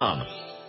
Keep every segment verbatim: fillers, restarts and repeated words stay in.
com.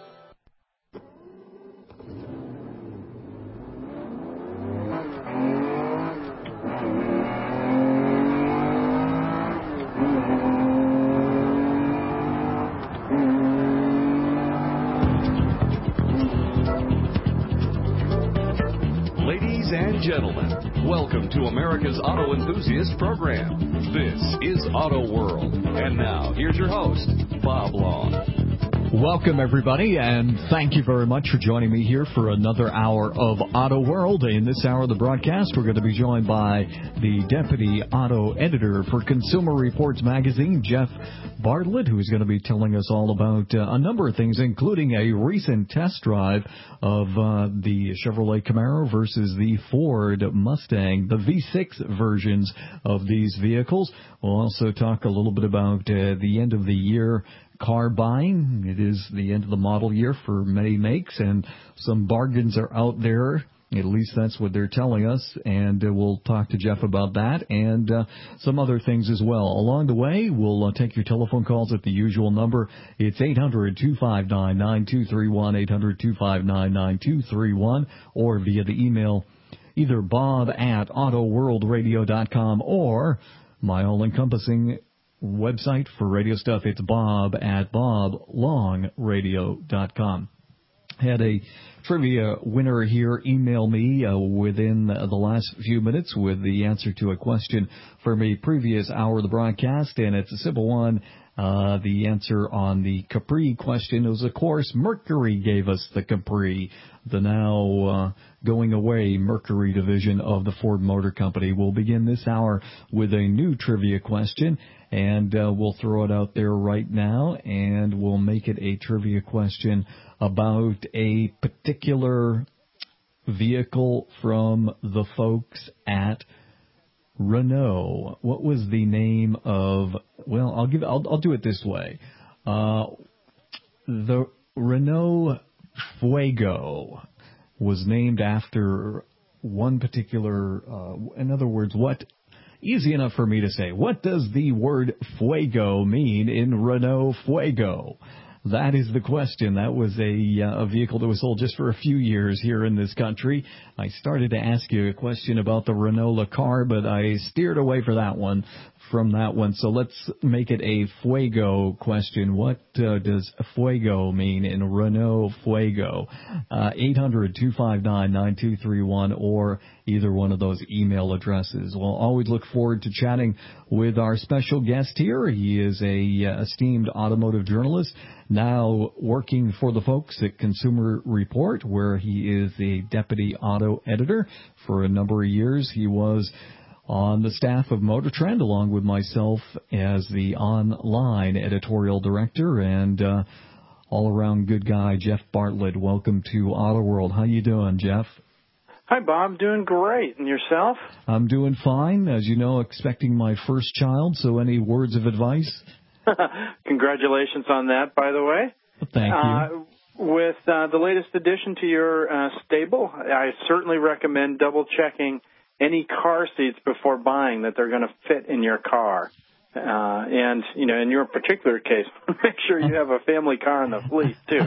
Ladies and gentlemen, welcome to America's Auto Enthusiast Program. This is Auto World. And now, here's your host, Bob Long. Welcome, everybody, and thank you very much for joining me here for another hour of Auto World. In this hour of the broadcast, we're going to be joined by the Deputy Auto Editor for Consumer Reports Magazine, Jeff Bartlett, who's going to be telling us all about uh, a number of things, including a recent test drive of uh, the Chevrolet Camaro versus the Ford Mustang, the V six versions of these vehicles. We'll also talk a little bit about uh, the end of the year car buying. It is the end of the model year for many makes, and some bargains are out there. At least that's what they're telling us, and uh, we'll talk to Jeff about that and uh, some other things as well. Along the way, we'll uh, take your telephone calls at the usual number. It's eight hundred, two five nine, nine two three one, eight hundred, two five nine, nine two three one, or via the email either bob at autoworldradio dot com or my all-encompassing website for radio stuff. It's bob at bob long radio dot com. Had a trivia winner here email me uh, within the last few minutes with the answer to a question from a previous hour of the broadcast, and it's a simple one. Uh, the answer on the Capri question was, of course, Mercury gave us the Capri, the now uh, going away Mercury division of the Ford Motor Company. We'll begin this hour with a new trivia question, and uh, we'll throw it out there right now, and we'll make it a trivia question about a particular vehicle from the folks at Renault. What was the name of? Well, I'll give. I'll, I'll do it this way. Uh, the Renault Fuego was named after one particular. Uh, in other words, what? Easy enough for me to say. What does the word Fuego mean in Renault Fuego? That is the question. That was a, uh, a vehicle that was sold just for a few years here in this country. I started to ask you a question about the Renault car, but I steered away for that one, from that one. So let's make it a Fuego question. What uh, does Fuego mean in Renault Fuego? Uh, eight hundred, two five nine, nine two three one or either one of those email addresses. We'll always look forward to chatting with our special guest here. He is a uh, esteemed automotive journalist, now working for the folks at Consumer Report, where he is the deputy auto editor. For a number of years, he was on the staff of Motor Trend, along with myself as the online editorial director, and uh, all-around good guy, Jeff Bartlett. Welcome to Auto World. How you doing, Jeff? Hi, Bob. Doing great. And yourself? I'm doing fine. As you know, expecting my first child, so any words of advice? Congratulations on that, by the way. Thank you. Uh, with uh, the latest addition to your uh, stable, I certainly recommend double-checking any car seats before buying that they're going to fit in your car. Uh, and, you know, in your particular case, make sure you have a family car in the fleet, too.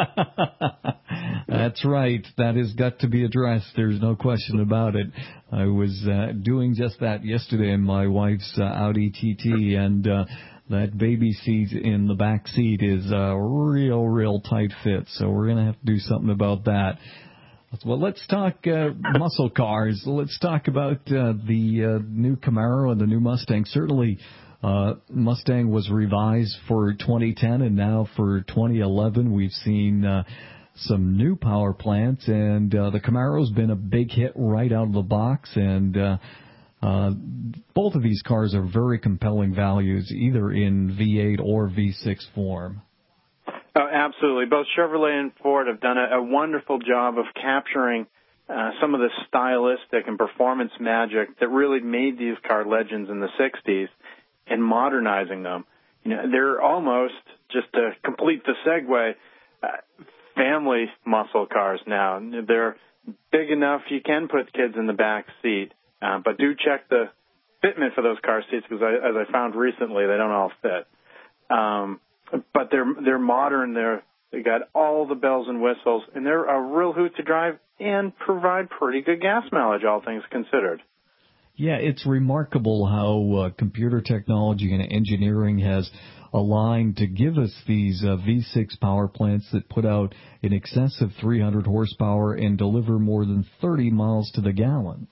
That's right. That has got to be addressed. There's no question about it. I was uh, doing just that yesterday in my wife's uh, Audi T T, and uh, that baby seat in the back seat is a real, real tight fit. So we're going to have to do something about that. Well, let's talk uh, muscle cars. Let's talk about uh, the uh, new Camaro and the new Mustang. Certainly, uh, Mustang was revised for twenty ten, and now for twenty eleven, we've seen uh, some new power plants, and uh, the Camaro's been a big hit right out of the box, and uh, uh, both of these cars are very compelling values, either in V eight or V six form. Oh, absolutely. Both Chevrolet and Ford have done a, a wonderful job of capturing uh, some of the stylistic and performance magic that really made these car legends in the sixties and modernizing them. You know, they're almost, just to complete the segue, uh, family muscle cars now. They're big enough you can put kids in the back seat, uh, but do check the fitment for those car seats because, I, as I found recently, they don't all fit. Um, But they're they're modern, they're They got all the bells and whistles, and they're a real hoot to drive and provide pretty good gas mileage, all things considered. Yeah, it's remarkable how uh, computer technology and engineering has aligned to give us these uh, V six power plants that put out in excess of three hundred horsepower and deliver more than thirty miles to the gallon.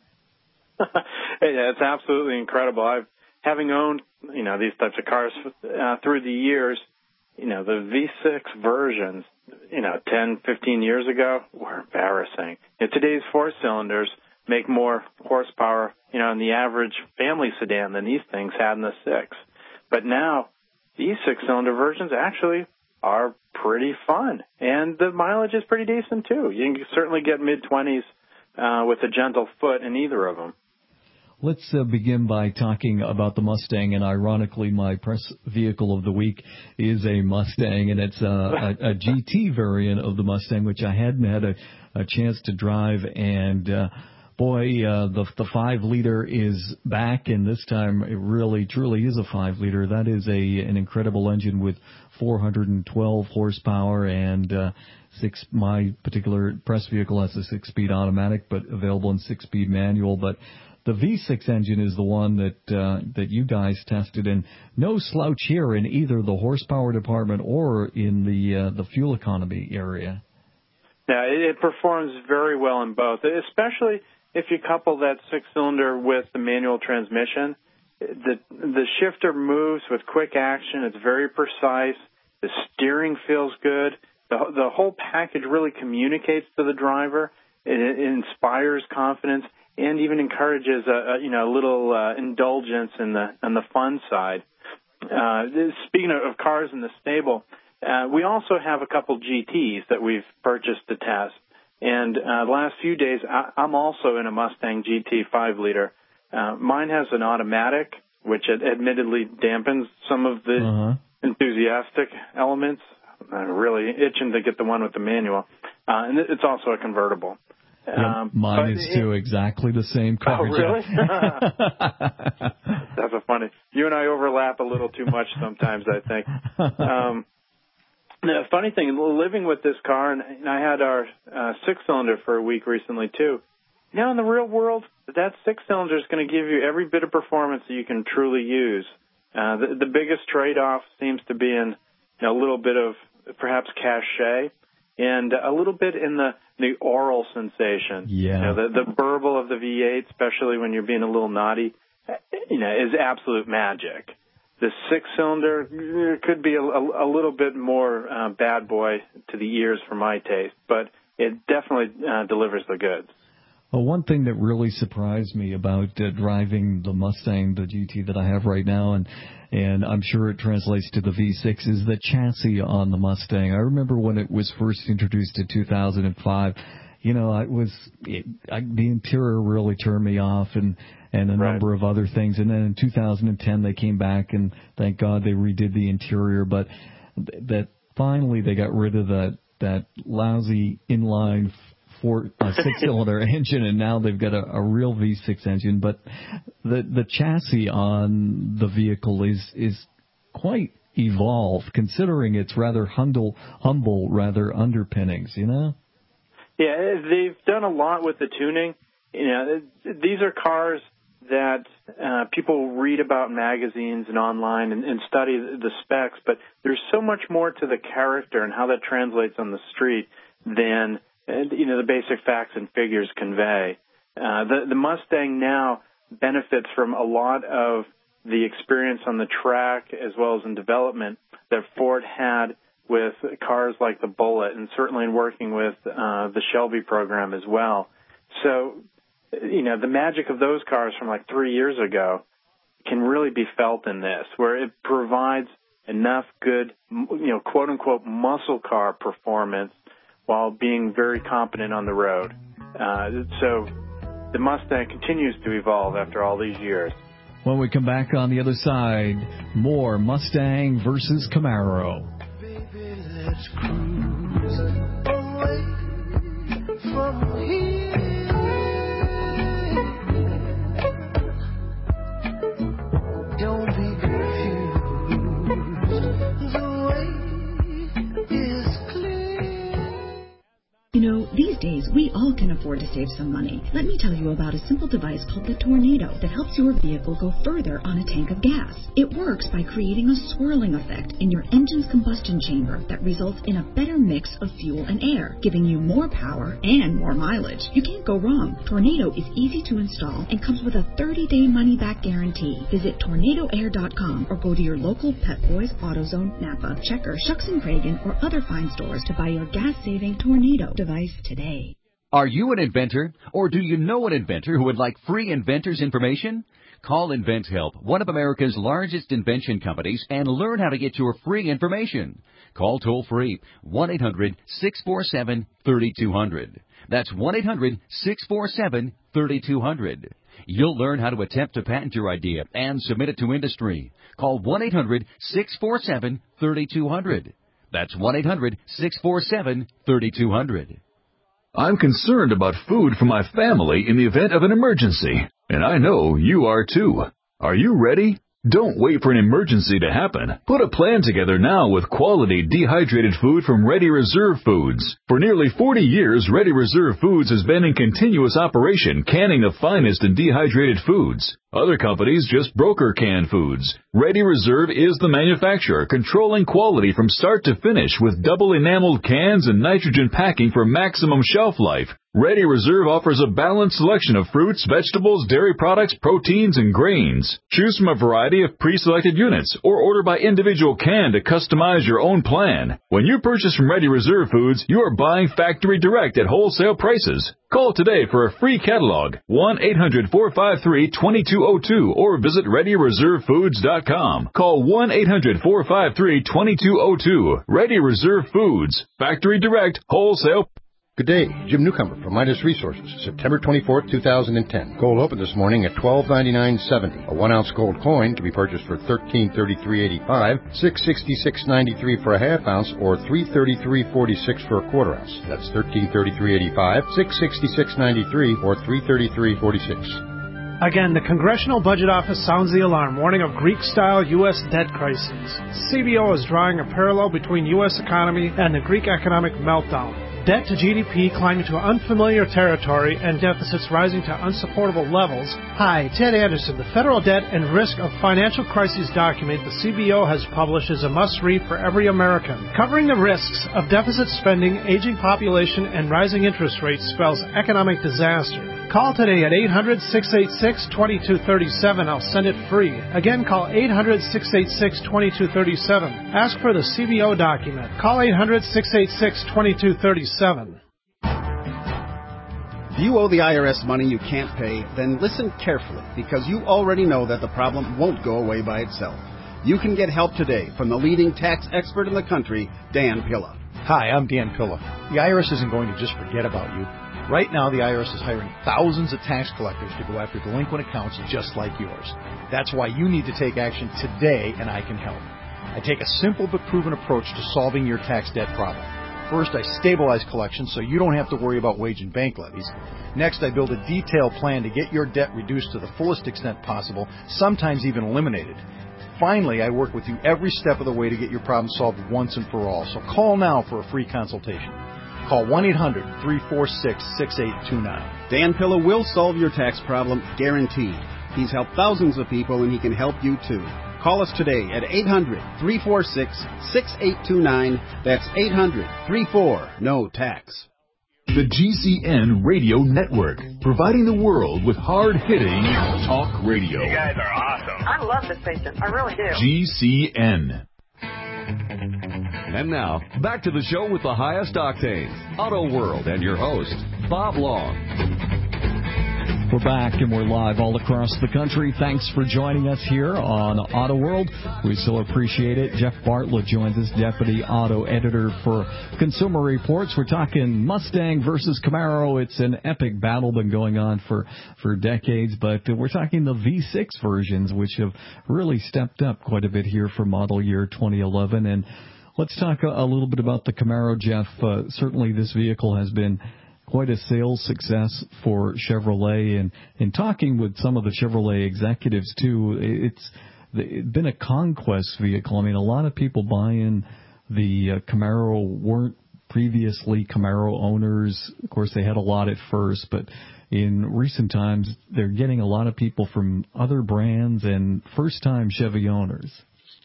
Yeah, it's absolutely incredible. I've having owned, you know, these types of cars uh, through the years, you know, the V six versions, you know, ten, fifteen years ago were embarrassing. And today's four cylinders make more horsepower, you know, in the average family sedan than these things had in the six. But now, these six-cylinder versions actually are pretty fun, and the mileage is pretty decent, too. You can certainly get mid-twenties uh, with a gentle foot in either of them. Let's uh, begin by talking about the Mustang, and ironically, my press vehicle of the week is a Mustang, and it's uh, a, a G T variant of the Mustang, which I hadn't had a, a chance to drive, and uh, boy, uh, the the five liter is back, and this time it really, truly is a five liter. That is a an incredible engine with four hundred twelve horsepower and uh, six. My particular press vehicle has a six-speed automatic, but available in six-speed manual. But the V six engine is the one that uh, that you guys tested, and no slouch here in either the horsepower department or in the uh, the fuel economy area. Yeah, it performs very well in both, especially if you couple that six-cylinder with the manual transmission. The the shifter moves with quick action. It's very precise. The steering feels good. The the whole package really communicates to the driver. It, it inspires confidence and even encourages a, a you know a little uh, indulgence in the on the fun side. Uh, speaking of cars in the stable, uh, we also have a couple G Ts that we've purchased to test. And uh, the last few days, I, I'm also in a Mustang G T five liter. Uh, mine has an automatic, which ad- admittedly dampens some of the uh-huh. enthusiastic elements. I'm really itching to get the one with the manual. Uh, and it's also a convertible. Yeah, um, mine is, too, it, exactly the same car. Oh, really? That's a funny. You and I overlap a little too much sometimes, I think. Um The funny thing, living with this car, and I had our uh, six-cylinder for a week recently, too. Now, in the real world, that six-cylinder is going to give you every bit of performance that you can truly use. Uh, the, the biggest trade-off seems to be in you know, a little bit of perhaps cachet and a little bit in the, the oral sensation. Yeah. You know, the, the burble of the V eight, especially when you're being a little naughty, you know, is absolute magic. The six-cylinder could be a, a, a little bit more uh, bad boy to the ears for my taste, but it definitely uh, delivers the goods. Well, one thing that really surprised me about uh, driving the Mustang, the G T that I have right now, and and I'm sure it translates to the V six, is the chassis on the Mustang. I remember when it was first introduced in two thousand five. You know, it was it, I, the interior really turned me off, and and a right. number of other things. And then in two thousand ten, they came back, and thank God they redid the interior. But th- that finally they got rid of that that lousy inline four uh, six-cylinder engine, and now they've got a, a real V six engine. But the the chassis on the vehicle is is quite evolved, considering its rather humble humble rather underpinnings. You know. Yeah, they've done a lot with the tuning. You know, these are cars that uh, people read about in magazines and online and, and study the specs, but there's so much more to the character and how that translates on the street than, you know, the basic facts and figures convey. Uh, the, the Mustang now benefits from a lot of the experience on the track as well as in development that Ford had with cars like the Bullitt, and certainly in working with uh, the Shelby program as well. So, you know, the magic of those cars from like three years ago can really be felt in this, where it provides enough good, you know, quote-unquote muscle car performance while being very competent on the road. Uh, so the Mustang continues to evolve after all these years. When we come back on the other side, more Mustang versus Camaro. Let's cruise away from here. Don't be confused. The way is clear. You know, these days, we all can afford to save some money. Let me tell you about a simple device called the Tornado that helps your vehicle go further on a tank of gas. It works by creating a swirling effect in your engine's combustion chamber that results in a better mix of fuel and air, giving you more power and more mileage. You can't go wrong. Tornado is easy to install and comes with a thirty-day money-back guarantee. Visit tornado air dot com or go to your local Pet Boys, AutoZone, Napa, Checker, Shucks and Cragen, or other fine stores to buy your gas-saving Tornado device today. Are you an inventor, or do you know an inventor who would like free inventor's information? Call InventHelp, one of America's largest invention companies, and learn how to get your free information. Call toll-free one eight hundred six four seven three two zero zero. That's one eight hundred six four seven three two zero zero. You'll learn how to attempt to patent your idea and submit it to industry. Call one eight hundred six four seven three two zero zero. That's one eight hundred six four seven three two zero zero. I'm concerned about food for my family in the event of an emergency, and I know you are too. Are you ready? Don't wait for an emergency to happen. Put a plan together now with quality dehydrated food from Ready Reserve Foods. For nearly forty years, Ready Reserve Foods has been in continuous operation, canning the finest in dehydrated foods. Other companies just broker canned foods. Ready Reserve is the manufacturer, controlling quality from start to finish with double enameled cans and nitrogen packing for maximum shelf life. Ready Reserve offers a balanced selection of fruits, vegetables, dairy products, proteins, and grains. Choose from a variety of pre-selected units or order by individual can to customize your own plan. When you purchase from Ready Reserve Foods, you are buying factory direct at wholesale prices. Call today for a free catalog, one eight hundred four five three two two zero two, or visit ready reserve foods dot com. Call one eight hundred four five three two two zero two. Ready Reserve Foods, factory direct, wholesale. Good day, Jim Newcomer from Midas Resources, September twenty-fourth, two thousand ten. Gold opened this morning at twelve ninety-nine seventy. A one-ounce gold coin can be purchased for thirteen thirty-three eighty-five, six sixty-six ninety-three for a half ounce, or three thirty-three forty-six for a quarter ounce. That's thirteen thirty-three eighty-five, six sixty-six ninety-three, or three thirty-three forty-six. Again, the Congressional Budget Office sounds the alarm, warning of Greek-style U S debt crises. C B O is drawing a parallel between U S economy and the Greek economic meltdown. Debt to G D P climbing to unfamiliar territory and deficits rising to unsupportable levels. Hi, Ted Anderson. The Federal Debt and Risk of Financial Crises document the C B O has published is a must-read for every American. Covering the risks of deficit spending, aging population, and rising interest rates spells economic disaster. Call today at eight hundred, six eight six, two two three seven. I'll send it free. Again, call eight hundred, six eight six, two two three seven. Ask for the C B O document. Call eight hundred, six eight six, two two three seven. Do you owe the I R S money you can't pay? Then listen carefully, because you already know that the problem won't go away by itself. You can get help today from the leading tax expert in the country, Dan Pilla. Hi, I'm Dan Pilla. The I R S isn't going to just forget about you. Right now, the I R S is hiring thousands of tax collectors to go after delinquent accounts just like yours. That's why you need to take action today, and I can help. I take a simple but proven approach to solving your tax debt problem. First, I stabilize collections so you don't have to worry about wage and bank levies. Next, I build a detailed plan to get your debt reduced to the fullest extent possible, sometimes even eliminated. Finally, I work with you every step of the way to get your problem solved once and for all. So call now for a free consultation. Call one eight hundred, three four six, six eight two nine. Dan Pilla will solve your tax problem, guaranteed. He's helped thousands of people, and he can help you too. Call us today at eight hundred, three four six, six eight two nine. That's eight hundred, three four, no tax. The G C N Radio Network, providing the world with hard-hitting talk radio. You guys are awesome. I love this station. I really do. G C N. And now, back to the show with the highest octanes, Auto World, and your host, Bob Long. We're back and we're live all across the country. Thanks for joining us here on Auto World. We so appreciate it. Jeff Bartlett joins us, Deputy Auto Editor for Consumer Reports. We're talking Mustang versus Camaro. It's an epic battle been going on for, for decades, but we're talking the V six versions, which have really stepped up quite a bit here for model year twenty eleven. And let's talk a, a little bit about the Camaro, Jeff. Uh, certainly this vehicle has been quite a sales success for Chevrolet, and in talking with some of the Chevrolet executives too, it's, it's been a conquest vehicle. I mean, a lot of people buying the uh, Camaro weren't previously Camaro owners. Of course, they had a lot at first, but in recent times, they're getting a lot of people from other brands and first-time Chevy owners.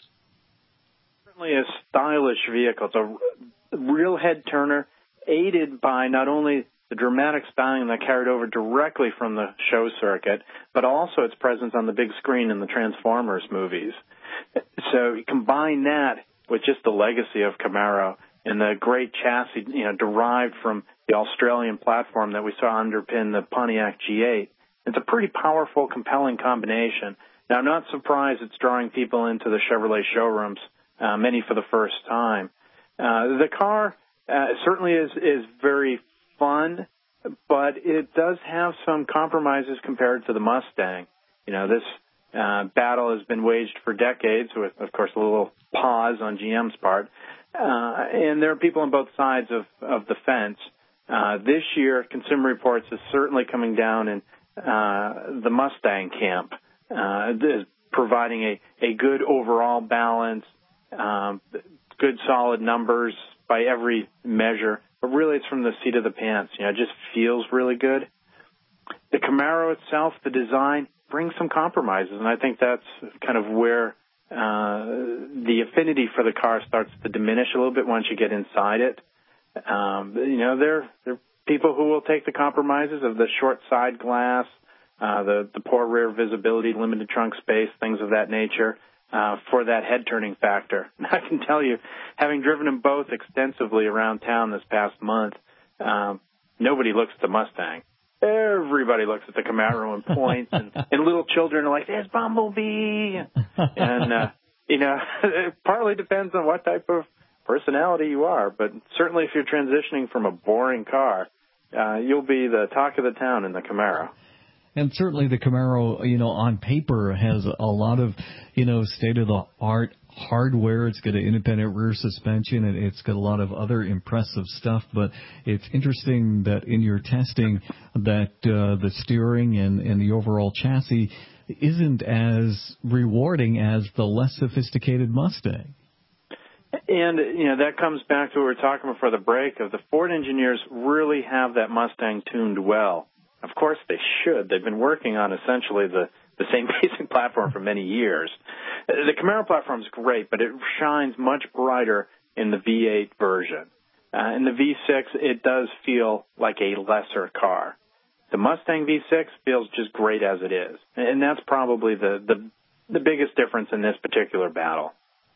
Certainly a stylish vehicle. It's a real head-turner, aided by not only the dramatic styling that carried over directly from the show circuit, but also its presence on the big screen in the Transformers movies. So you combine that with just the legacy of Camaro and the great chassis, you know, derived from the Australian platform that we saw underpin the Pontiac G eight. It's a pretty powerful, compelling combination. Now, I'm not surprised it's drawing people into the Chevrolet showrooms, uh, many for the first time. Uh, the car uh, certainly is, is very fun, but it does have some compromises compared to the Mustang. You know, this uh, battle has been waged for decades with, of course, a little pause on G M's part. Uh, and there are people on both sides of, of the fence. Uh, this year, Consumer Reports is certainly coming down in uh, the Mustang camp, uh, providing a, a good overall balance, um, good solid numbers by every measure. But really, it's from the seat of the pants. You know, it just feels really good. The Camaro itself, the design, brings some compromises, and I think that's kind of where uh, the affinity for the car starts to diminish a little bit once you get inside it. Um, you know, there, there are people who will take the compromises of the short side glass, uh, the, the poor rear visibility, limited trunk space, things of that nature, uh, for that head-turning factor. And I can tell you, having driven them both extensively around town this past month, um, nobody looks at the Mustang. Everybody looks at the Camaro and points, and, and little children are like, there's Bumblebee. And, uh, you know, it partly depends on what type of personality you are, but certainly if you're transitioning from a boring car, uh, you'll be the talk of the town in the Camaro. And certainly the Camaro, you know, on paper has a lot of, you know, state-of-the-art hardware. It's got an independent rear suspension, and it's got a lot of other impressive stuff. But it's interesting that in your testing that uh, the steering and, and the overall chassis isn't as rewarding as the less sophisticated Mustang. And, you know, that comes back to what we were talking before the break of the Ford engineers really have that Mustang tuned well. Of course they should. They've been working on essentially the, the same basic platform for many years. The Camaro platform is great, but it shines much brighter in the V eight version. Uh, in the V six, it does feel like a lesser car. The Mustang V six feels just great as it is. And that's probably the, the, the biggest difference in this particular battle.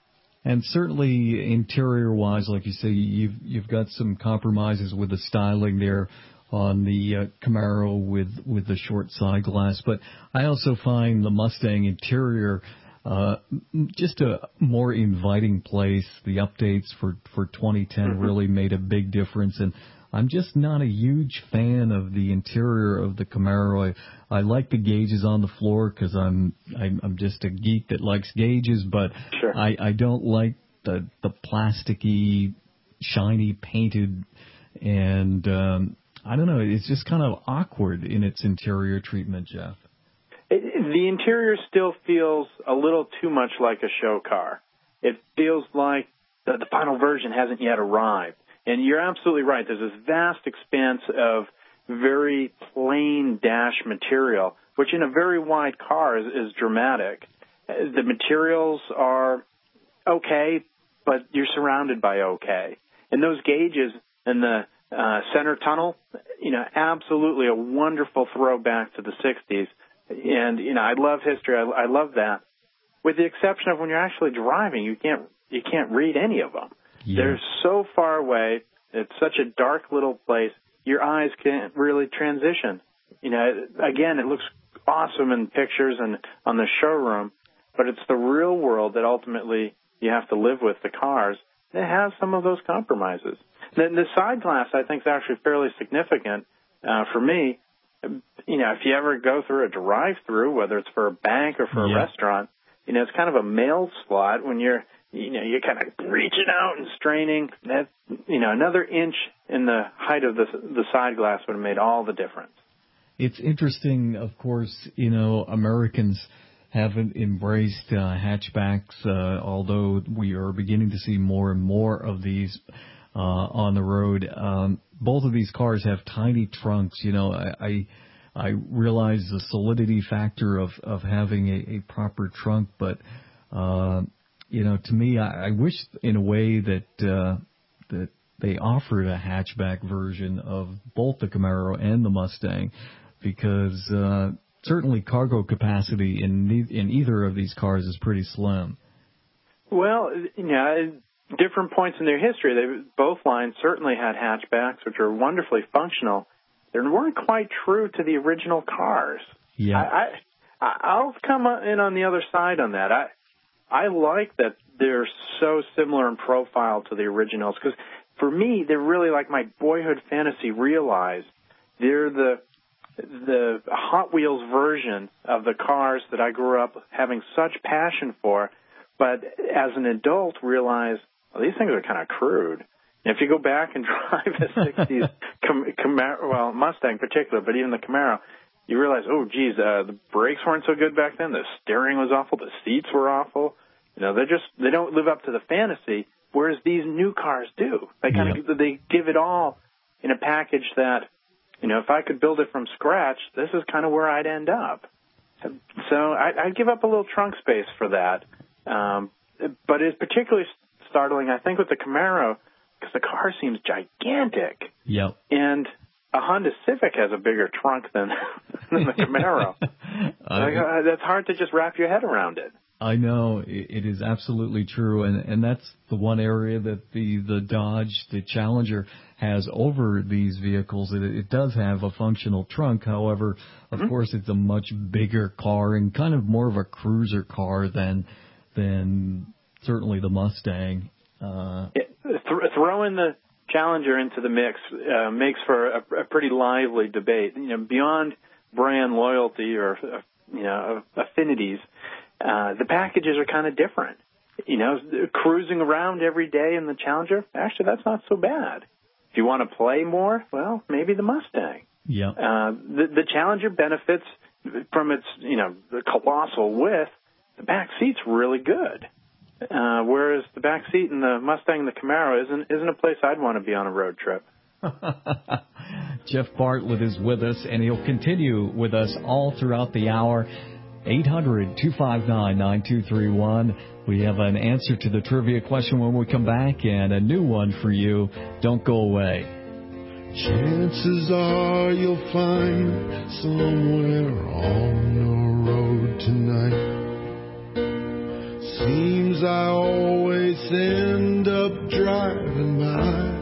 And certainly interior-wise, like you say, you've you've got some compromises with the styling there on the uh, Camaro with with the short side glass. But I also find the Mustang interior uh, just a more inviting place. The updates for, for twenty ten mm-hmm. really made a big difference. And I'm just not a huge fan of the interior of the Camaro. I, I like the gauges on the floor because I'm, I'm I'm just a geek that likes gauges, but sure. I, I don't like the the plasticky, shiny painted, and um, I don't know. It's just kind of awkward in its interior treatment, Jeff. It, the interior still feels a little too much like a show car. It feels like the, the final version hasn't yet arrived. And you're absolutely right. There's this vast expanse of very plain dash material, which in a very wide car is, is dramatic. The materials are okay, but you're surrounded by okay. And those gauges in the uh, center tunnel, you know, absolutely a wonderful throwback to the sixties. And, you know, I love history. I, I love that. With the exception of when you're actually driving, you can't you can't read any of them. Yeah. They're so far away. It's such a dark little place. Your eyes can't really transition. You know, again, it looks awesome in pictures and on the showroom, but it's the real world that ultimately you have to live with, the cars. It has some of those compromises. The, the side glass, I think, is actually fairly significant uh, for me. You know, if you ever go through a drive-through, whether it's for a bank or for a yeah. restaurant, you know, it's kind of a mail slot when you're You know, you're kind of reaching out and straining. That, you know, another inch in the height of the the side glass would have made all the difference. It's interesting, of course, you know, Americans haven't embraced uh, hatchbacks, uh, although we are beginning to see more and more of these. uh, on the road. Um, both of these cars have tiny trunks. You know, I, I, I realize the solidity factor of, of having a, a proper trunk, but, uh, you know, to me, I, I wish in a way that, uh, that they offered a hatchback version of both the Camaro and the Mustang, because, uh, certainly cargo capacity in ne- in either of these cars is pretty slim. Well, you know, different points in their history, they both lines certainly had hatchbacks, which are wonderfully functional. They weren't quite true to the original cars. Yeah, I, I I'll come in on the other side on that. I I like that they're so similar in profile to the originals, because for me, they're really like my boyhood fantasy realized. They're the the Hot Wheels version of the cars that I grew up having such passion for, but as an adult realized, well, these things are kind of crude. And if you go back and drive a sixties Cam- Camaro, well, Mustang in particular, but even the Camaro, you realize, oh, geez, uh, the brakes weren't so good back then. The steering was awful. The seats were awful. You know, they just they don't live up to the fantasy, whereas these new cars do. They kind of yeah. they give it all in a package that, you know, if I could build it from scratch, this is kind of where I'd end up. So I, I'd give up a little trunk space for that. Um, but it's particularly startling, I think, with the Camaro, because the car seems gigantic. Yep. And a Honda Civic has a bigger trunk than, than the Camaro. uh, like, uh, that's hard to just wrap your head around it. I know, it is absolutely true, and and that's the one area that the, the Dodge, the Challenger, has over these vehicles. It, it does have a functional trunk. However, of mm-hmm. course, it's a much bigger car and kind of more of a cruiser car than than certainly the Mustang. Uh, it, th- throw in the Challenger into the mix uh, makes for a, a pretty lively debate. You know, beyond brand loyalty or uh, you know affinities. Uh, the packages are kind of different. You know, cruising around every day in the Challenger, actually, that's not so bad. If you want to play more, well, maybe the Mustang. Yeah. Uh, the, the Challenger benefits from its, you know, the colossal width. The back seat's really good. Uh, whereas the back seat in the Mustang and the Camaro isn't, isn't a place I'd want to be on a road trip. Jeff Bartlett is with us, and he'll continue with us all throughout the hour. eight hundred, two five nine, nine two three one. We have an answer to the trivia question when we come back, and a new one for you. Don't go away. Chances are you'll find somewhere on the road tonight. Seems I always end up driving by.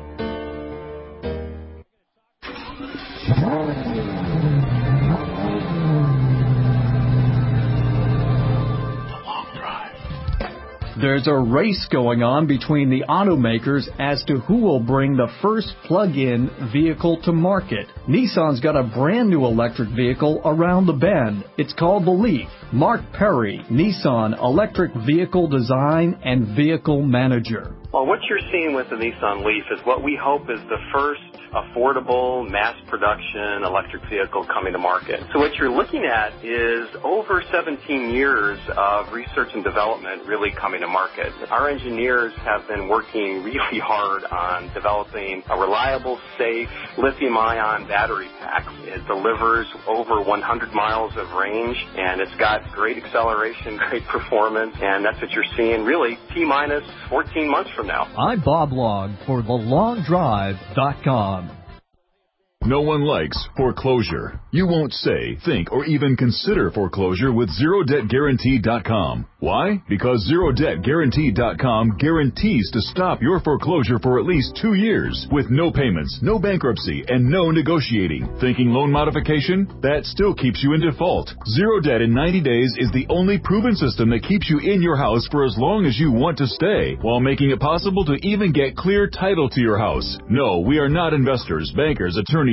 There's a race going on between the automakers as to who will bring the first plug-in vehicle to market. Nissan's got a brand new electric vehicle around the bend. It's called the Leaf. Mark Perry, Nissan Electric Vehicle Design and Vehicle Manager. Well, what you're seeing with the Nissan Leaf is what we hope is the first affordable, mass production electric vehicle coming to market. So what you're looking at is over seventeen years of research and development really coming to market. Our engineers have been working really hard on developing a reliable, safe lithium-ion battery pack. It delivers over one hundred miles of range, and it's got great acceleration, great performance, and that's what you're seeing really T-minus fourteen months from now. I'm Bob Long for the long drive dot com. No one likes foreclosure. You won't say, think, or even consider foreclosure with zero debt guarantee dot com. Why? Because zero debt guarantee dot com guarantees to stop your foreclosure for at least two years with no payments, no bankruptcy, and no negotiating. Thinking loan modification? That still keeps you in default. Zero Debt in ninety days is the only proven system that keeps you in your house for as long as you want to stay, while making it possible to even get clear title to your house. No, we are not investors, bankers, attorneys,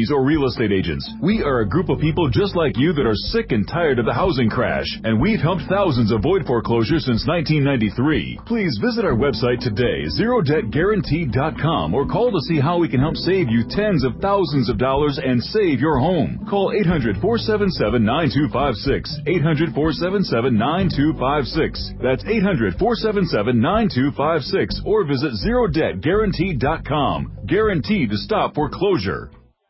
attorneys or real estate agents. We are a group of people just like you that are sick and tired of the housing crash, and we've helped thousands avoid foreclosure since nineteen ninety-three. Please visit our website today, zero debt guaranteed dot com, or call to see how we can help save you tens of thousands of dollars and save your home. Call eight hundred, four seven seven, nine two five six, eight hundred, four seven seven, nine two five six. That's eight hundred, four seven seven, nine two five six, or visit zero debt guaranteed dot com. Guaranteed to stop foreclosure.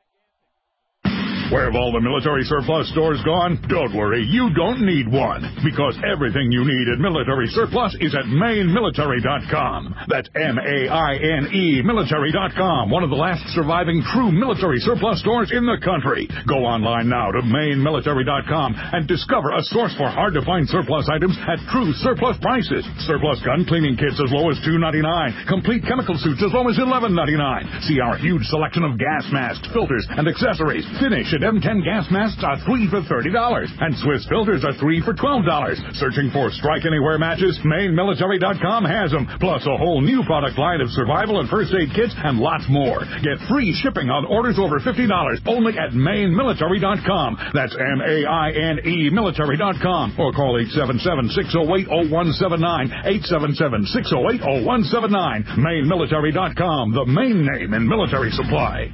Where have all the military surplus stores gone? Don't worry, you don't need one, because everything you need at Military Surplus is at Maine Military dot com. That's M A I N E Military dot com, one of the last surviving true military surplus stores in the country. Go online now to Maine Military dot com and discover a source for hard-to-find surplus items at true surplus prices. Surplus gun cleaning kits as low as two ninety-nine, complete chemical suits as low as eleven ninety-nine. See our huge selection of gas masks, filters, and accessories. Finish at M ten gas masks are three for thirty dollars, and Swiss filters are three for twelve dollars. Searching for Strike Anywhere matches? Maine Military dot com has them, plus a whole new product line of survival and first aid kits and lots more. Get free shipping on orders over fifty dollars only at Maine Military dot com. That's M A I N E Military dot com, or call eight seven seven, six oh eight, oh one seven nine, eight seven seven, six oh eight, oh one seven nine. Maine Military dot com, the main name in military supply.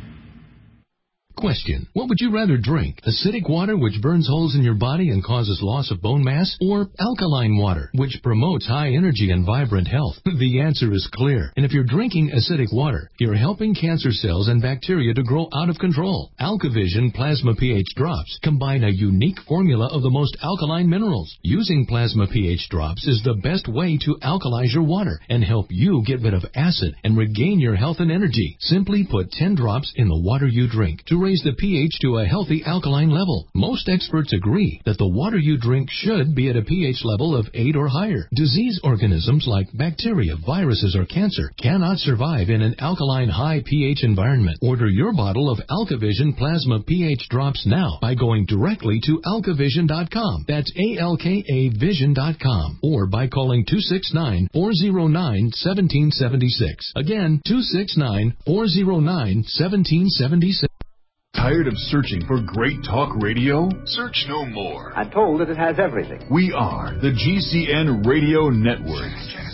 Question. What would you rather drink? Acidic water, which burns holes in your body and causes loss of bone mass? Or alkaline water, which promotes high energy and vibrant health? The answer is clear. And if you're drinking acidic water, you're helping cancer cells and bacteria to grow out of control. AlkaVision Plasma pH Drops combine a unique formula of the most alkaline minerals. Using Plasma pH Drops is the best way to alkalize your water and help you get rid of acid and regain your health and energy. Simply put ten drops in the water you drink to raise the pH to a healthy alkaline level. Most experts agree that the water you drink should be at a pH level of eight or higher. Disease organisms like bacteria, viruses, or cancer cannot survive in an alkaline high pH environment. Order your bottle of AlkaVision Plasma pH Drops now by going directly to alka vision dot com. That's A L K A vision dot com. Or by calling two six nine, four oh nine, one seven seven six. Again, two six nine, four oh nine, one seven seven six. Tired of searching for great talk radio? Search no more. I'm told that it has everything. We are the G C N Radio Network.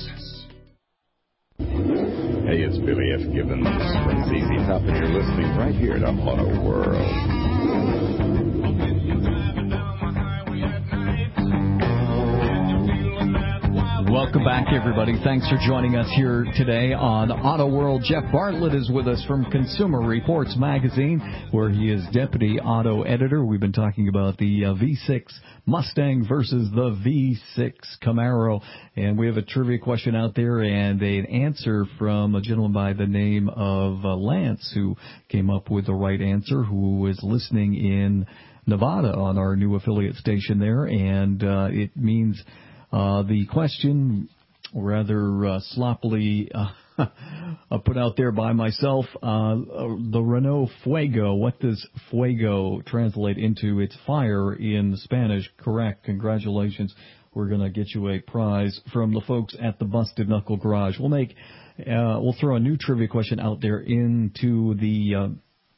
Hey, it's Billy F. Gibbons from Z Z Top, and you're listening right here to Auto World. Welcome back, everybody. Thanks for joining us here today on Auto World. Jeff Bartlett is with us from Consumer Reports Magazine, where he is deputy auto editor. We've been talking about the uh, V six Mustang versus the V six Camaro, and we have a trivia question out there and an answer from a gentleman by the name of uh, Lance, who came up with the right answer, who is listening in Nevada on our new affiliate station there, and uh, it means... Uh, the question, rather uh, sloppily uh, put out there by myself, uh, the Renault Fuego, what does Fuego translate into? It's fire in Spanish. Correct. Congratulations. We're going to get you a prize from the folks at the Busted Knuckle Garage. We'll make, uh, we'll throw a new trivia question out there into the, uh,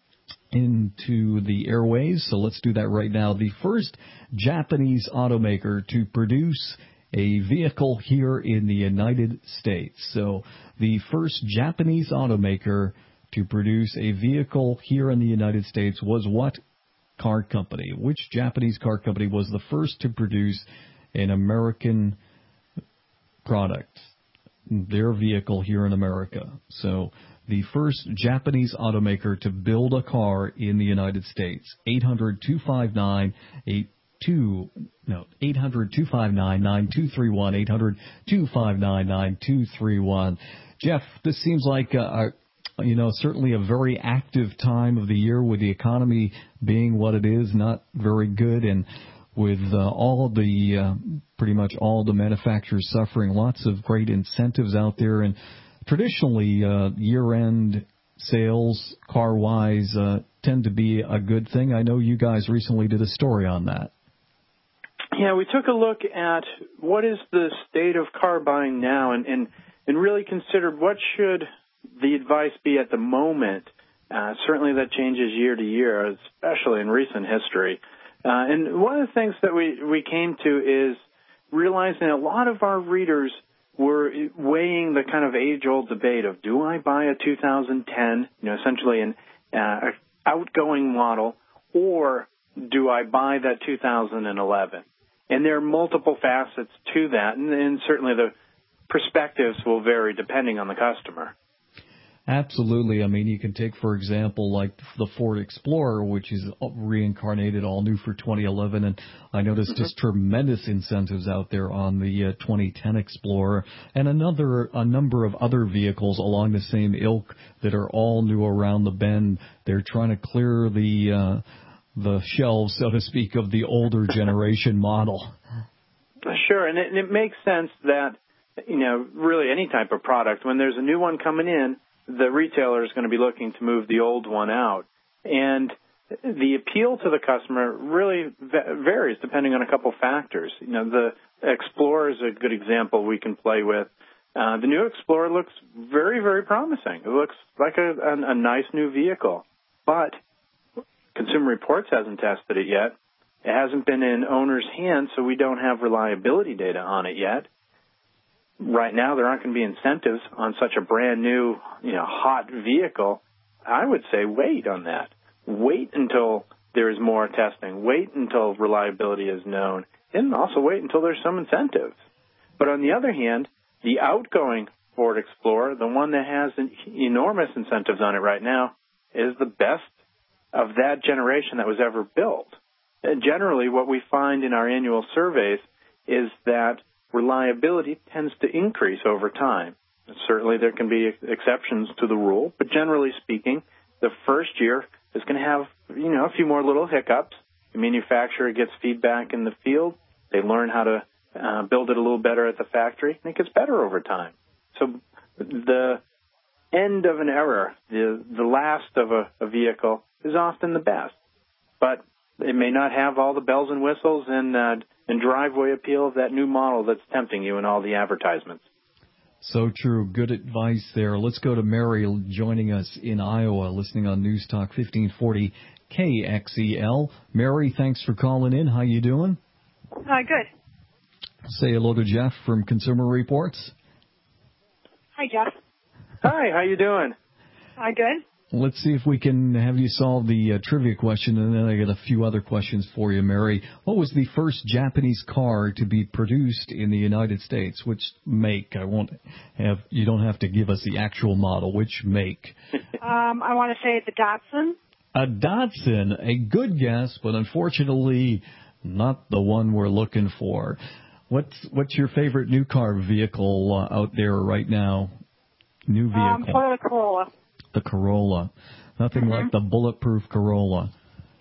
into the airways. So let's do that right now. The first Japanese automaker to produce a vehicle here in the United States. So the first Japanese automaker to produce a vehicle here in the United States was what car company? Which Japanese car company was the first to produce an American product, their vehicle here in America? So the first Japanese automaker to build a car in the United States. eight hundred, two five nine, eight two no eight hundred, two five nine, nine two three one, eight hundred, two five nine, nine two three one. Jeff, this seems like a, a you know certainly a very active time of the year, with the economy being what it is, not very good, and with uh, all the uh, pretty much all the manufacturers suffering. Lots of great incentives out there, and traditionally uh, year-end sales car-wise uh, tend to be a good thing. I know you guys recently did a story on that. Yeah, we took a look at what is the state of car buying now, and, and, and really considered what should the advice be at the moment Uh, certainly that changes year to year, especially in recent history. Uh, and one of the things that we, we came to is realizing a lot of our readers were weighing the kind of age-old debate of, do I buy a two thousand ten, you know, essentially an uh, outgoing model, or do I buy that two thousand eleven? And there are multiple facets to that, and, and certainly the perspectives will vary depending on the customer. Absolutely. I mean, you can take, for example, like the Ford Explorer, which is reincarnated all new for twenty eleven, and I noticed mm-hmm. just tremendous incentives out there on the uh, twenty ten Explorer, and another a number of other vehicles along the same ilk that are all new around the bend. They're trying to clear the uh, the shelves, so to speak, of the older generation model. Sure, and it, and it makes sense that, you know, really any type of product, when there's a new one coming in, the retailer is going to be looking to move the old one out. And the appeal to the customer really varies depending on a couple factors. You know, the Explorer is a good example we can play with. Uh, the new Explorer looks very, very promising. It looks like a, a, a nice new vehicle. But Consumer Reports hasn't tested it yet. It hasn't been in owners' hands, so we don't have reliability data on it yet. Right now, there aren't going to be incentives on such a brand new, you know, hot vehicle. I would say wait on that. Wait until there is more testing. Wait until reliability is known. And also wait until there's some incentives. But on the other hand, the outgoing Ford Explorer, the one that has enormous incentives on it right now, is the best of that generation that was ever built. And generally, what we find in our annual surveys is that reliability tends to increase over time. Certainly there can be exceptions to the rule, but generally speaking, the first year is going to have, you know, a few more little hiccups. The manufacturer gets feedback in the field. They learn how to uh, build it a little better at the factory, and it gets better over time. So the end of an era, the, the last of a, a vehicle, is often the best. But it may not have all the bells and whistles and uh, and driveway appeal of that new model that's tempting you in all the advertisements. So true. Good advice there. Let's go to Mary joining us in Iowa, listening on News Talk fifteen forty K X E L. Mary, thanks for calling in. How you doing? Hi, good. Say hello to Jeff from Consumer Reports. Hi, Jeff. Hi, how you doing? Hi, good. Let's see if we can have you solve the uh, trivia question, and then I got a few other questions for you, Mary. What was the first Japanese car to be produced in the United States? Which make? I won't have. You don't have to give us the actual model. Which make? um, I want to say the Datsun. A Datsun, a good guess, but unfortunately not the one we're looking for. What's what's your favorite new car vehicle uh, out there right now? New vehicle. Um, Toyota Corolla. The Corolla. Nothing mm-hmm. like the bulletproof Corolla.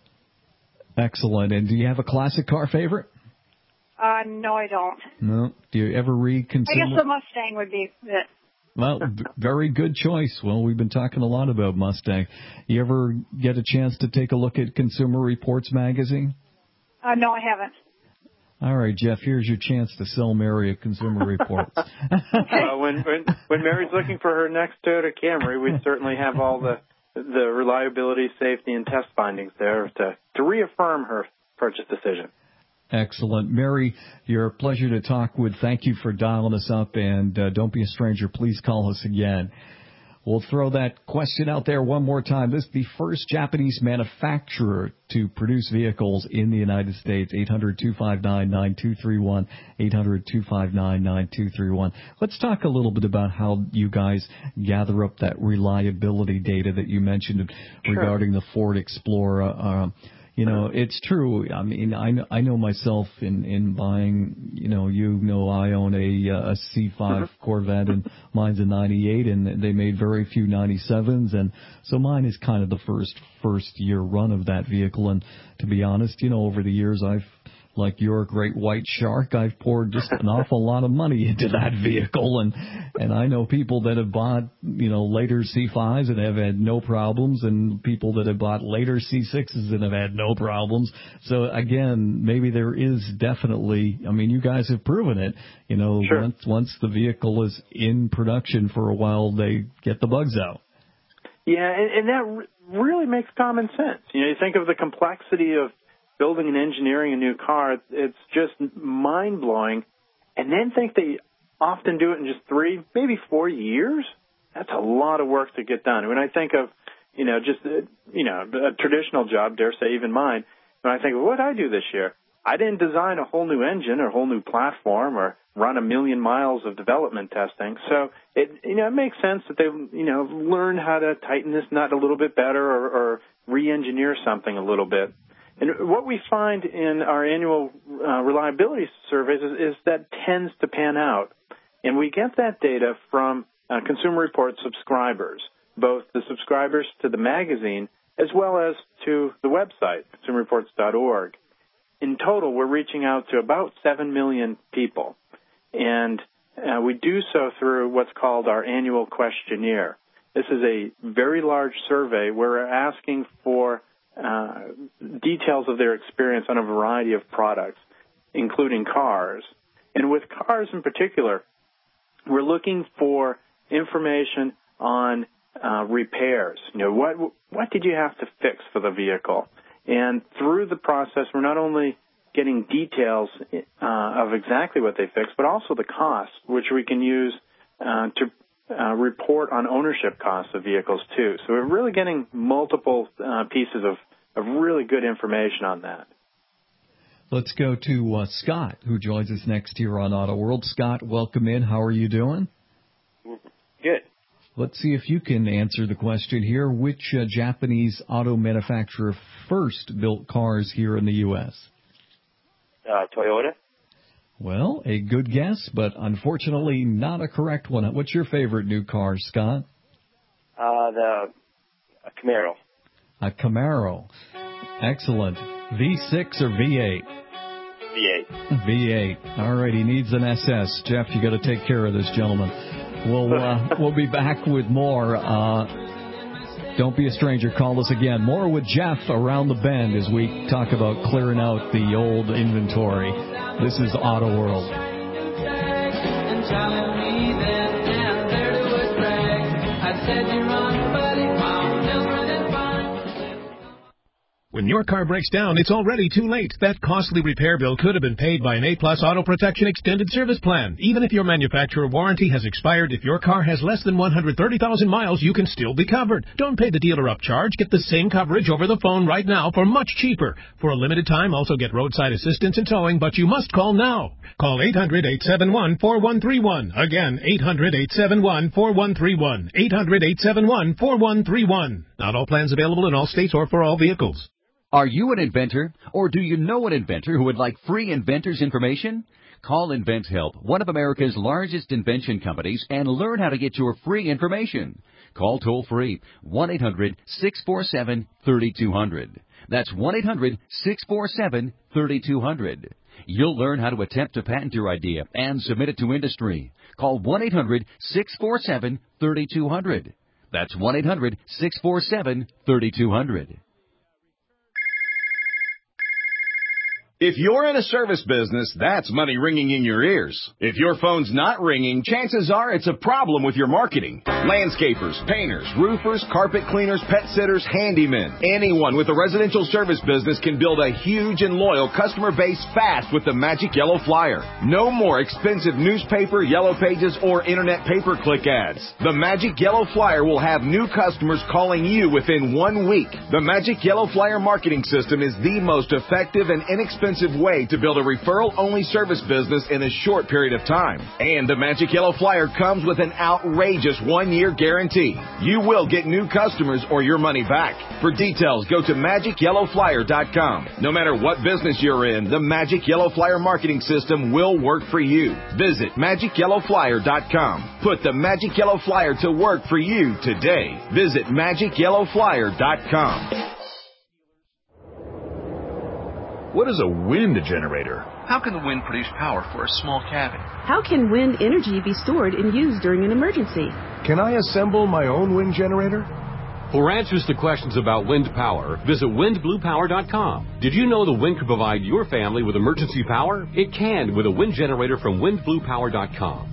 Excellent. And do you have a classic car favorite? Uh, no, I don't. No. Do you ever read Consumer? I guess the Mustang would be it. Well, b- very good choice. Well, we've been talking a lot about Mustang. You ever get a chance to take a look at Consumer Reports magazine? Uh, no, I haven't. All right, Jeff, here's your chance to sell Mary a Consumer Reports. uh, when, when when Mary's looking for her next Toyota Camry, we certainly have all the the reliability, safety, and test findings there to, to reaffirm her purchase decision. Excellent. Mary, you're a pleasure to talk with. Thank you for dialing us up, and uh, don't be a stranger. Please call us again. We'll throw that question out there one more time. This is the first Japanese manufacturer to produce vehicles in the United States. eight hundred, two five nine, nine two three one, eight hundred, two five nine, nine two three one. Let's talk a little bit about how you guys gather up that reliability data that you mentioned sure. regarding the Ford Explorer. Uh, You know, it's true. I mean, I know, I know myself in, in buying, you know, you know, I own a, a C five mm-hmm. Corvette, and mine's a ninety-eight, and they made very few ninety-sevens, and so mine is kind of the first, first year run of that vehicle. And to be honest, you know, over the years, I've, like your great white shark, I've poured just an awful lot of money into that vehicle, and and I know people that have bought, you know, later C fives and have had no problems, and people that have bought later C sixes and have had no problems. So again, maybe there is definitely, I mean, you guys have proven it, you know, sure. once once the vehicle is in production for a while, they get the bugs out. Yeah, and, and that re- really makes common sense. You know, you think of the complexity of building and engineering a new car, it's just mind-blowing. And then think they often do it in just three, maybe four years? That's a lot of work to get done. When I think of, you know, just, uh, you know, a traditional job, dare say even mine, when I think of what did I do this year? I didn't design a whole new engine or a whole new platform or run a million miles of development testing. So it, you know, it makes sense that they, you know, learn how to tighten this nut a little bit better or, or re-engineer something a little bit. And what we find in our annual uh, reliability surveys is, is that tends to pan out. And we get that data from uh, Consumer Reports subscribers, both the subscribers to the magazine as well as to the website, consumer reports dot org. In total, we're reaching out to about seven million people. And uh, we do so through what's called our annual questionnaire. This is a very large survey where we're asking for uh, details of their experience on a variety of products, including cars. And with cars in particular, we're looking for information on uh, repairs. You know, what what did you have to fix for the vehicle? And through the process, we're not only getting details uh, of exactly what they fixed, but also the cost, which we can use uh, to uh, report on ownership costs of vehicles, too. So we're really getting multiple uh, pieces of, of really good information on that. Let's go to uh, Scott, who joins us next here on Auto World. Scott, welcome in. How are you doing? Good. Let's see if you can answer the question here. Which uh, Japanese auto manufacturer first built cars here in the U S? Uh, Toyota. Well, a good guess, but unfortunately not a correct one. What's your favorite new car, Scott? Uh, the uh, Camaro. A Camaro. Excellent. V six or V eight? V eight. V eight. All right, he needs an S S. Jeff, you got to take care of this gentleman. We'll, uh, we'll be back with more. Uh, don't be a stranger. Call us again. More with Jeff around the bend as we talk about clearing out the old inventory. This is Auto World. When your car breaks down, it's already too late. That costly repair bill could have been paid by an A-Plus Auto Protection Extended Service Plan. Even if your manufacturer warranty has expired, if your car has less than one hundred thirty thousand miles, you can still be covered. Don't pay the dealer upcharge. Get the same coverage over the phone right now for much cheaper. For a limited time, also get roadside assistance and towing, but you must call now. Call eight hundred, eight seven one, four one three one. Again, eight hundred, eight seven one, four one three one. eight hundred, eight seven one, four one three one. Not all plans available in all states or for all vehicles. Are you an inventor, or do you know an inventor who would like free inventor's information? Call Invent Help, one of America's largest invention companies, and learn how to get your free information. Call toll-free one eight hundred, six four seven, three two zero zero. That's one eight hundred, six four seven, three two zero zero. You'll learn how to attempt to patent your idea and submit it to industry. Call one eight hundred, six four seven, three two zero zero. That's one eight hundred, six four seven, three two zero zero. If you're in a service business, that's money ringing in your ears. If your phone's not ringing, chances are it's a problem with your marketing. Landscapers, painters, roofers, carpet cleaners, pet sitters, handymen. Anyone with a residential service business can build a huge and loyal customer base fast with the Magic Yellow Flyer. No more expensive newspaper, yellow pages, or internet pay-per-click ads. The Magic Yellow Flyer will have new customers calling you within one week. The Magic Yellow Flyer marketing system is the most effective and inexpensive way to build a referral-only service business in a short period of time. And the Magic Yellow Flyer comes with an outrageous one-year guarantee. You will get new customers or your money back. For details, go to magic yellow flyer dot com. No matter what business you're in, the Magic Yellow Flyer marketing system will work for you. Visit magic yellow flyer dot com. Put the Magic Yellow Flyer to work for you today. Visit magic yellow flyer dot com. What is a wind generator? How can the wind produce power for a small cabin? How can wind energy be stored and used during an emergency? Can I assemble my own wind generator? For answers to questions about wind power, visit wind blue power dot com. Did you know the wind can provide your family with emergency power? It can with a wind generator from wind blue power dot com.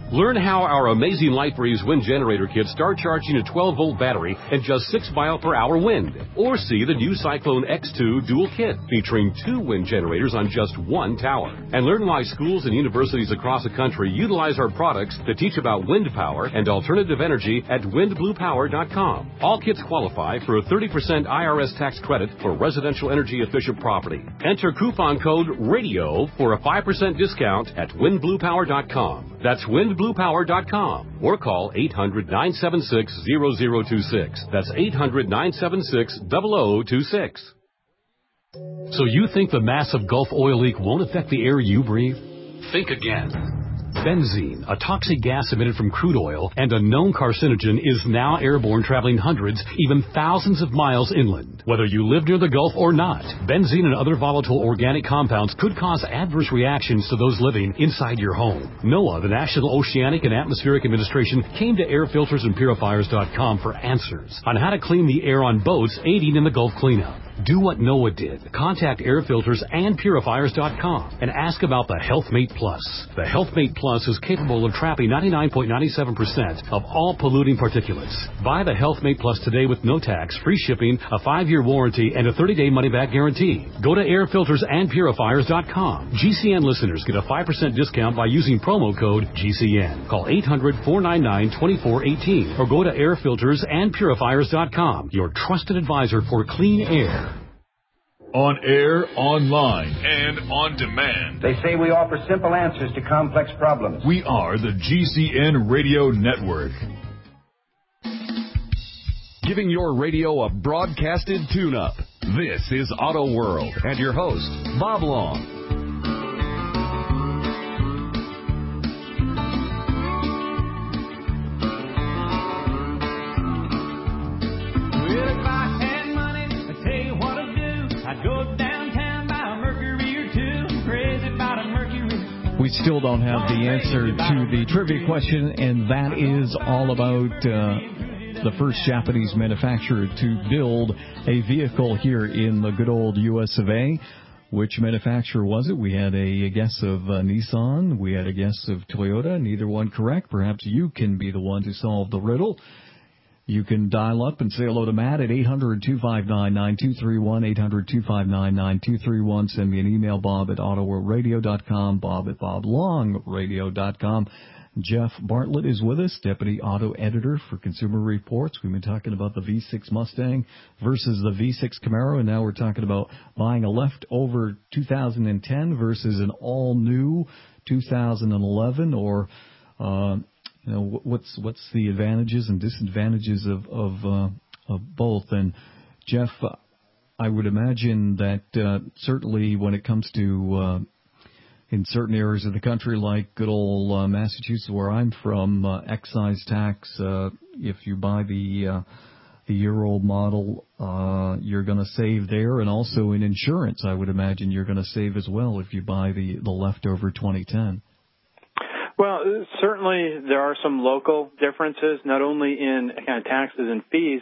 Learn how our amazing LightBreeze wind generator kits start charging a twelve volt battery and just six mile per hour wind. Or see the new Cyclone X two dual kit featuring two wind generators on just one tower. And learn why schools and universities across the country utilize our products to teach about wind power and alternative energy at wind blue power dot com. All kits qualify for a thirty percent I R S tax credit for residential energy efficient property. Enter coupon code RADIO for a five percent discount at wind blue power dot com. That's wind blue power dot com. Or call eight hundred, nine seven six, zero zero two six. That's eight hundred, nine seven six, zero zero two six. So you think the massive Gulf oil leak won't affect the air you breathe? Think again. Benzene, a toxic gas emitted from crude oil and a known carcinogen, is now airborne, traveling hundreds, even thousands of miles inland. Whether you live near the Gulf or not, benzene and other volatile organic compounds could cause adverse reactions to those living inside your home. NOAA, the National Oceanic and Atmospheric Administration, came to air filters and purifiers dot com for answers on how to clean the air on boats aiding in the Gulf cleanup. Do what NOAA did. Contact air filters and purifiers dot com and ask about the HealthMate Plus. The HealthMate Plus is capable of trapping ninety-nine point nine seven percent of all polluting particulates. Buy the HealthMate Plus today with no tax, free shipping, a five year warranty, and a thirty day money-back guarantee. Go to air filters and purifiers dot com. G C N listeners get a five percent discount by using promo code G C N. Call eight hundred, four nine nine, two four one eight or go to air filters and purifiers dot com, your trusted advisor for clean air. On air, online, and on demand. They say we offer simple answers to complex problems. We are the G C N Radio Network. Giving your radio a broadcasted tune-up. This is Auto World and your host, Bob Long. We still don't have the answer to the trivia question, and that is all about uh, the first Japanese manufacturer to build a vehicle here in the good old U S of A. Which manufacturer was it? We had a guess of uh, Nissan. We had a guess of Toyota. Neither one correct. Perhaps you can be the one to solve the riddle. You can dial up and say hello to Matt at eight hundred, two five nine, nine two three one, eight hundred, two five nine, nine two three one. Send me an email, bob at auto world radio dot com, bob at bob long radio dot com. Jeff Bartlett is with us, Deputy Auto Editor for Consumer Reports. We've been talking about the V six Mustang versus the V six Camaro, and now we're talking about buying a leftover two thousand ten versus an all-new two thousand eleven, or... Uh, You know, what's what's the advantages and disadvantages of of, uh, of both? And Jeff, uh, I would imagine that uh, certainly when it comes to uh, in certain areas of the country, like good old uh, Massachusetts, where I'm from, uh, excise tax. Uh, if you buy the uh, the year-old model, uh, you're going to save there, and also in insurance, I would imagine you're going to save as well if you buy the the leftover twenty ten. Well, certainly there are some local differences, not only in kind of taxes and fees,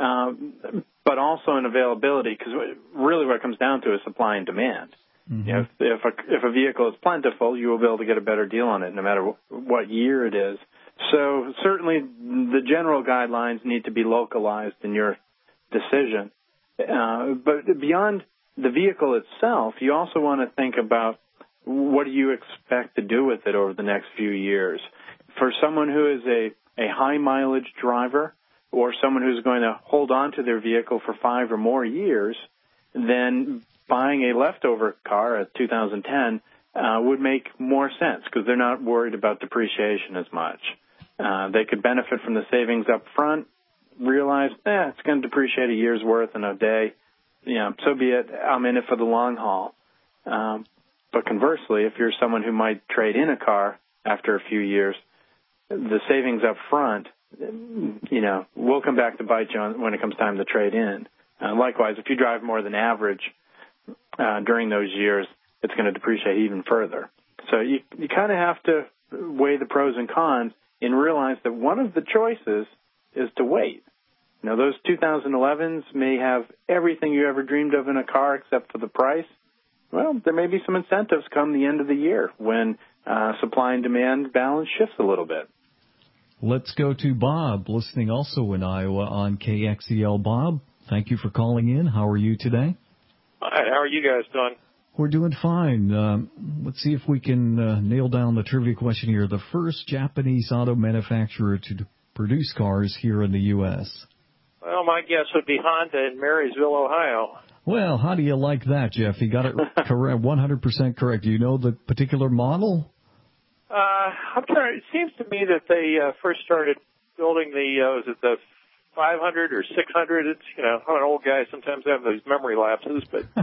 um, but also in availability, because really what it comes down to is supply and demand. Mm-hmm. You know, if, if, a, if a vehicle is plentiful, you will be able to get a better deal on it no matter what year it is. So certainly the general guidelines need to be localized in your decision. Uh, but beyond the vehicle itself, you also want to think about what do you expect to do with it over the next few years? For someone who is a, a high-mileage driver or someone who's going to hold on to their vehicle for five or more years, then buying a leftover car, a two thousand ten, uh, would make more sense because they're not worried about depreciation as much. Uh, they could benefit from the savings up front, realize, eh, it's going to depreciate a year's worth in a day. Yeah, so be it. I'm in it for the long haul. Um, But conversely, if you're someone who might trade in a car after a few years, the savings up front, you know, will come back to bite you on when it comes time to trade in. Uh, likewise, if you drive more than average uh, during those years, it's going to depreciate even further. So you, you kind of have to weigh the pros and cons and realize that one of the choices is to wait. Now, those two thousand elevens may have everything you ever dreamed of in a car except for the price. Well, there may be some incentives come the end of the year when uh, supply and demand balance shifts a little bit. Let's go to Bob, listening also in Iowa on K X E L. Bob, thank you for calling in. How are you today? Hi, how are you guys doing? We're doing fine. Um, let's see if we can uh, nail down the trivia question here. The first Japanese auto manufacturer to produce cars here in the U S Well, my guess would be Honda in Marysville, Ohio. Well, how do you like that, Jeff? You got it correct, one hundred percent correct. Do you know the particular model? Uh, I'm trying. It seems to me that they uh, first started building the uh, was it the five hundred or six hundred? It's you know I'm an old guy. Sometimes I have those memory lapses,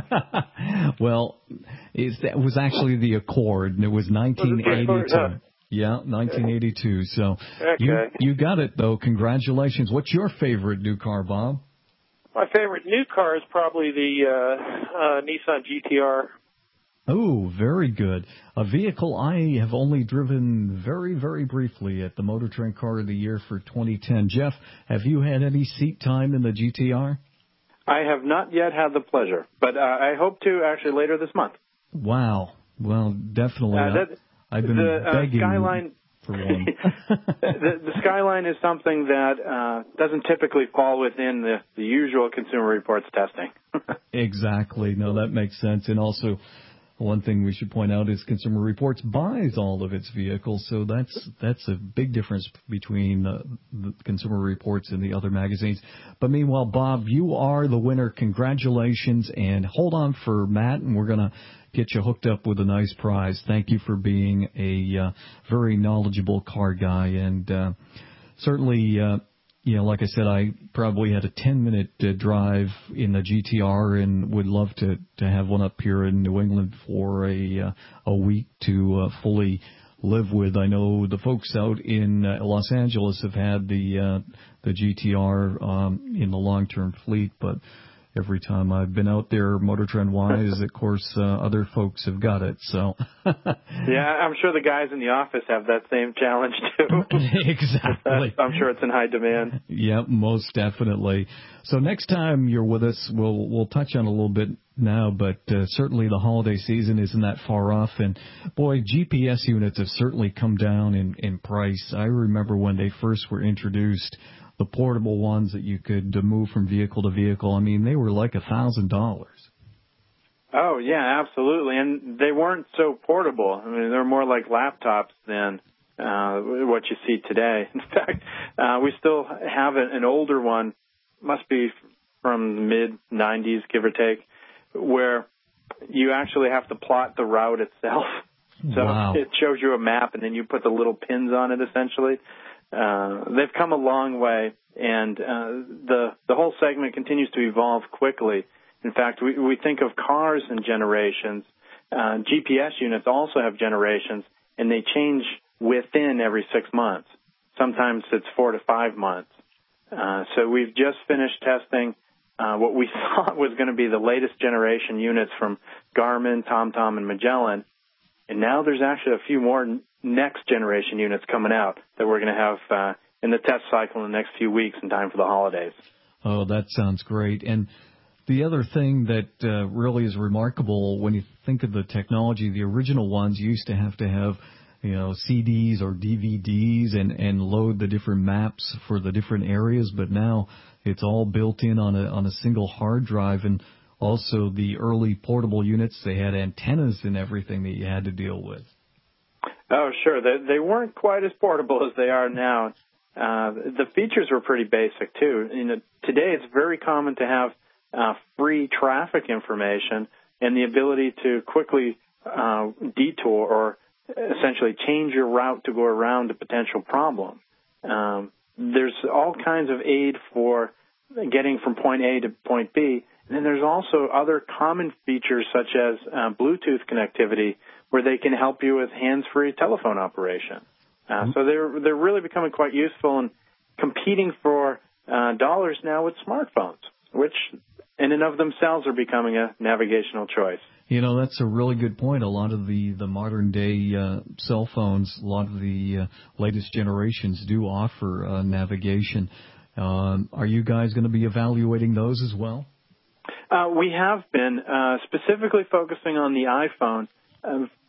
but well, it's, that was actually the Accord, and it was nineteen eighty-two. Huh? Yeah, nineteen eighty-two. So okay. you you got it though. Congratulations. What's your favorite new car, Bob? My favorite new car is probably the uh, uh, Nissan G T R. Oh, very good. A vehicle I have only driven very, very briefly at the Motor Trend Car of the Year for twenty ten. Jeff, have you had any seat time in the G T R? I have not yet had the pleasure, but uh, I hope to actually later this month. Wow. Well, definitely. Uh, that, I've been the, begging uh, Skyline, for one. the, the Skyline is something that uh, doesn't typically fall within the, the usual Consumer Reports testing. Exactly. No, that makes sense. And also, one thing we should point out is Consumer Reports buys all of its vehicles, so that's that's a big difference between uh, the Consumer Reports and the other magazines. But meanwhile, Bob, you are the winner. Congratulations, and hold on for Matt, and we're going to get you hooked up with a nice prize. Thank you for being a uh, very knowledgeable car guy, and uh, certainly, uh, you know, like I said, I probably had a ten-minute uh, drive in the G T R and would love to, to have one up here in New England for a uh, a week to uh, fully live with. I know the folks out in uh, Los Angeles have had the uh, the G T R um, in the long-term fleet, but every time I've been out there, Motor Trend wise, of course, uh, other folks have got it. So, yeah, I'm sure the guys in the office have that same challenge too. Exactly. I'm sure it's in high demand. Yeah, most definitely. So next time you're with us, we'll we'll touch on a little bit now, but uh, certainly the holiday season isn't that far off. And boy, G P S units have certainly come down in in price. I remember when they first were introduced, the portable ones that you could move from vehicle to vehicle. I mean, they were like a thousand dollars. Oh yeah, absolutely, and they weren't so portable. I mean, they're more like laptops than uh, what you see today. In fact, uh, we still have an older one, must be from the mid nineties, give or take, where you actually have to plot the route itself. So wow. It shows you a map, and then you put the little pins on it, essentially. Uh, they've come a long way, and uh, the the whole segment continues to evolve quickly. In fact, we, we think of cars in generations. Uh, G P S units also have generations, and they change within every six months. Sometimes it's four to five months. Uh, so we've just finished testing uh, what we thought was going to be the latest generation units from Garmin, TomTom, and Magellan. And now there's actually a few more next generation units coming out that we're going to have uh, in the test cycle in the next few weeks in time for the holidays. Oh, that sounds great. And the other thing that uh, really is remarkable when you think of the technology, the original ones used to have to have, you know, C Ds or D V Ds and, and load the different maps for the different areas, but now it's all built in on a on a single hard drive. And also the early portable units, they had antennas and everything that you had to deal with. Oh, sure. They, they weren't quite as portable as they are now. Uh, the features were pretty basic, too. You know, today it's very common to have uh, free traffic information and the ability to quickly uh, detour or essentially change your route to go around a potential problem. Um, there's all kinds of aid for getting from point A to point B. And then there's also other common features such as uh, Bluetooth connectivity where they can help you with hands-free telephone operation. Uh, so they're they're really becoming quite useful and competing for uh, dollars now with smartphones, which in and of themselves are becoming a navigational choice. You know, that's a really good point. A lot of the, the modern-day uh, cell phones, a lot of the uh, latest generations do offer uh, navigation. Um, are you guys going to be evaluating those as well? Uh, we have been uh, specifically focusing on the iPhone. Uh,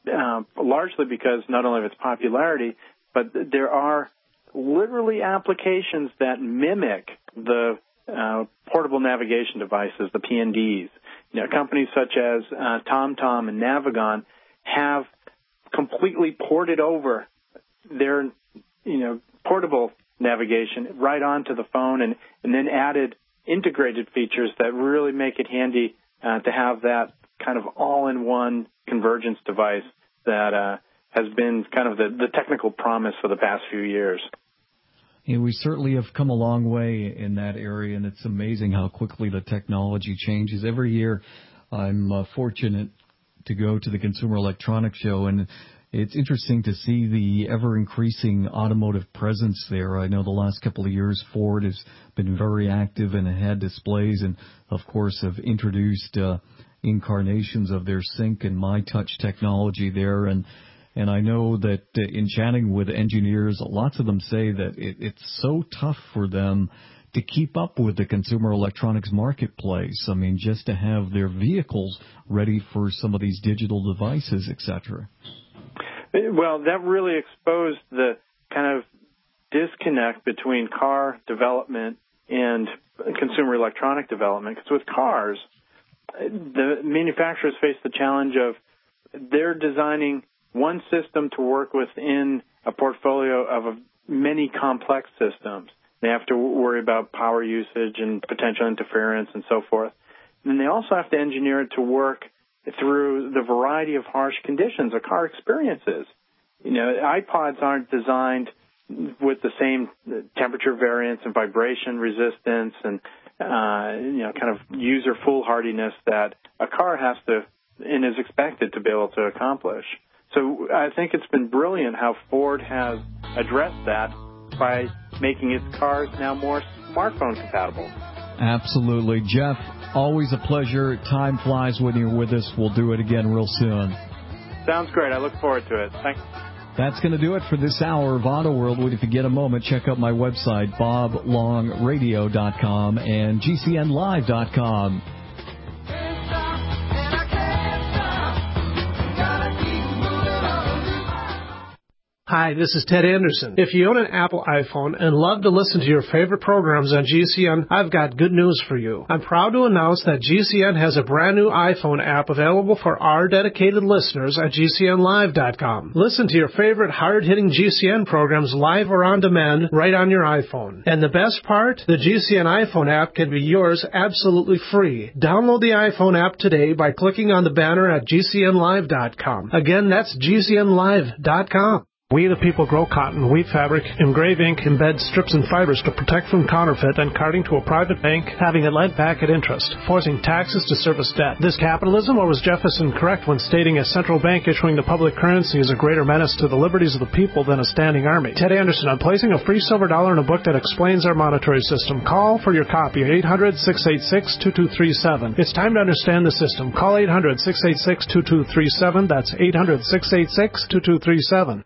uh, largely because not only of its popularity, but there are literally applications that mimic the uh, portable navigation devices, the P N Ds. You know, companies such as uh, TomTom and Navigon have completely ported over their, you know, portable navigation right onto the phone, and, and then added integrated features that really make it handy uh, to have that kind of all-in-one convergence device that uh, has been kind of the, the technical promise for the past few years. Yeah, we certainly have come a long way in that area, and it's amazing how quickly the technology changes. Every year I'm uh, fortunate to go to the Consumer Electronics Show, and it's interesting to see the ever-increasing automotive presence there. I know the last couple of years Ford has been very active and had displays and, of course, have introduced uh, incarnations of their Sync and MyTouch technology there. And and I know that uh, in chatting with engineers, lots of them say that it, it's so tough for them to keep up with the consumer electronics marketplace. I mean, just to have their vehicles ready for some of these digital devices, et cetera. Well, that really exposed the kind of disconnect between car development and consumer electronic development. Because with cars, the manufacturers face the challenge of they're designing one system to work within a portfolio of many complex systems. They have to worry about power usage and potential interference and so forth. And they also have to engineer it to work through the variety of harsh conditions a car experiences. You know, iPods aren't designed with the same temperature variance and vibration resistance and, uh, you know, kind of user foolhardiness that a car has to and is expected to be able to accomplish. So I think it's been brilliant how Ford has addressed that by making its cars now more smartphone compatible. Absolutely. Jeff, always a pleasure. Time flies when you're with us. We'll do it again real soon. Sounds great. I look forward to it. Thanks. That's going to do it for this hour of Auto World. If you get a moment, check out my website, bob long radio dot com and G C N live dot com. Hi, this is Ted Anderson. If you own an Apple iPhone and love to listen to your favorite programs on G C N, I've got good news for you. I'm proud to announce that G C N has a brand new iPhone app available for our dedicated listeners at G C N live dot com. Listen to your favorite hard-hitting G C N programs live or on demand right on your iPhone. And the best part? The G C N iPhone app can be yours absolutely free. Download the iPhone app today by clicking on the banner at G C N live dot com. Again, that's G C N live dot com. We the people grow cotton, weave fabric, engrave ink, embed strips and fibers to protect from counterfeit and carting to a private bank, having it lent back at interest, forcing taxes to service debt. This capitalism, or was Jefferson correct when stating a central bank issuing the public currency is a greater menace to the liberties of the people than a standing army? Ted Anderson, I'm placing a free silver dollar in a book that explains our monetary system. Call for your copy at eight hundred, six eight six, two two three seven. It's time to understand the system. Call eight hundred, six eight six, two two three seven. That's eight hundred, six eight six, two two three seven.